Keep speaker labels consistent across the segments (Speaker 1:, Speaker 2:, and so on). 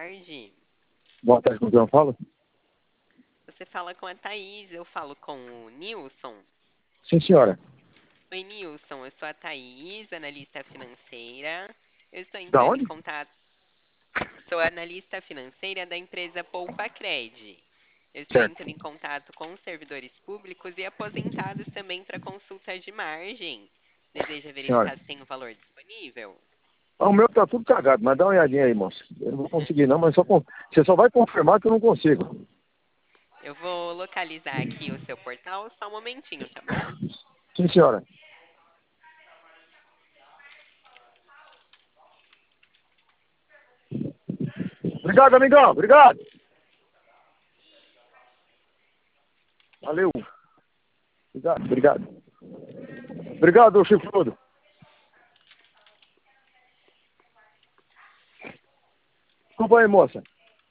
Speaker 1: tarde.
Speaker 2: Boa tarde, com quem eu falo?
Speaker 1: Você fala com a Thaís, eu falo com o Nilson.
Speaker 2: Sim, senhora.
Speaker 1: Oi, Nilson, eu sou a Thaís, analista financeira. Eu estou
Speaker 2: Da
Speaker 1: entrando em
Speaker 2: onde?
Speaker 1: contato. Sou analista financeira da empresa Poupa-Cred. Eu estou
Speaker 2: Certo.
Speaker 1: entrando em contato com os servidores públicos e aposentados também para consulta de margem. Deseja
Speaker 2: Senhora.
Speaker 1: verificar se tem o valor disponível?
Speaker 2: Ah, o meu tá tudo cagado, mas dá uma olhadinha aí, moça. Eu não vou conseguir não, mas você só vai confirmar que eu não consigo.
Speaker 1: Eu vou localizar aqui o seu portal, só um momentinho, tá bom?
Speaker 2: Sim, senhora. Obrigado, amigão. Obrigado. Valeu. Obrigado, obrigado. Obrigado, chifrudo. Desculpa aí, moça.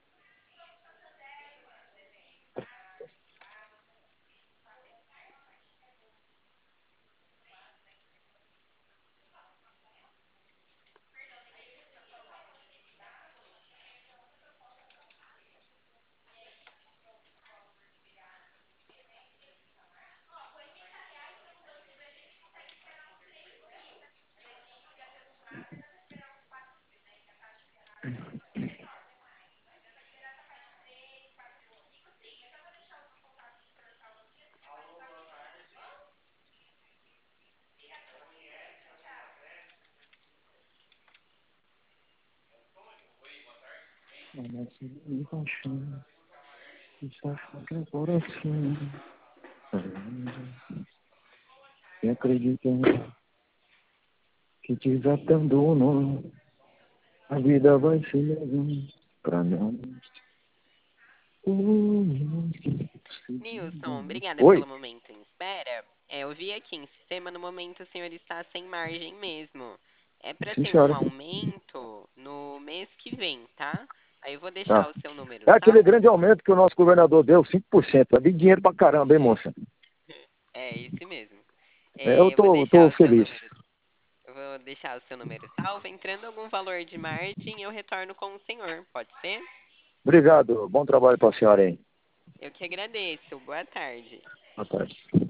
Speaker 2: Quem acredita que desabandono, a vida vai ser levando pra nós.
Speaker 1: Nilson, obrigada
Speaker 2: Oi?
Speaker 1: pelo momento em espera. Eu vi aqui em sistema, no momento o senhor está sem margem mesmo. É para
Speaker 2: Sim,
Speaker 1: ter um
Speaker 2: senhora.
Speaker 1: aumento no mês que vem, tá? Aí eu vou
Speaker 2: Ah.
Speaker 1: deixar o seu número
Speaker 2: É aquele
Speaker 1: salvo.
Speaker 2: grande aumento que o nosso governador deu, 5%. É de dinheiro pra caramba, hein, moça?
Speaker 1: É esse mesmo.
Speaker 2: Eu
Speaker 1: Eu vou
Speaker 2: tô
Speaker 1: deixar o seu
Speaker 2: feliz.
Speaker 1: número. Eu vou deixar o seu número salvo. Entrando algum valor de margem, eu retorno com o senhor. Pode ser?
Speaker 2: Obrigado. Bom trabalho pra senhora aí.
Speaker 1: Eu que agradeço. Boa tarde.
Speaker 2: Boa tarde.